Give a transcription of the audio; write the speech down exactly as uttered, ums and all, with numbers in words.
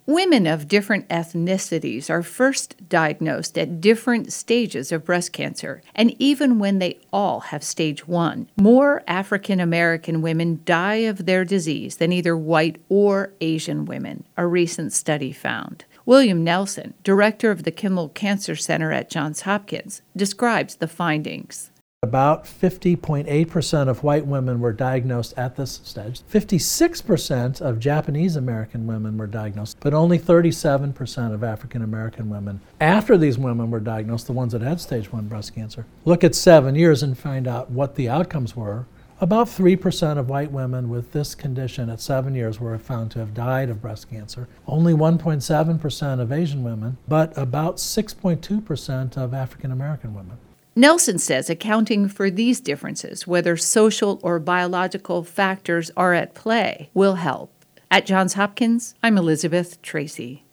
Women of different ethnicities are first diagnosed at different stages of breast cancer, and even when they all have stage one, more African American women die of their disease than either white or Asian women, a recent study found. William Nelson, director of the Kimmel Cancer Center at Johns Hopkins, describes the findings. About fifty point eight percent of white women were diagnosed at this stage. fifty-six percent of Japanese American women were diagnosed, but only thirty-seven percent of African American women. After these women were diagnosed, the ones that had stage one breast cancer, look at seven years and find out what the outcomes were. About three percent of white women with this condition at seven years were found to have died of breast cancer. Only one point seven percent of Asian women, but about six point two percent of African American women. Nelson says accounting for these differences, whether social or biological factors are at play, will help. At Johns Hopkins, I'm Elizabeth Tracy.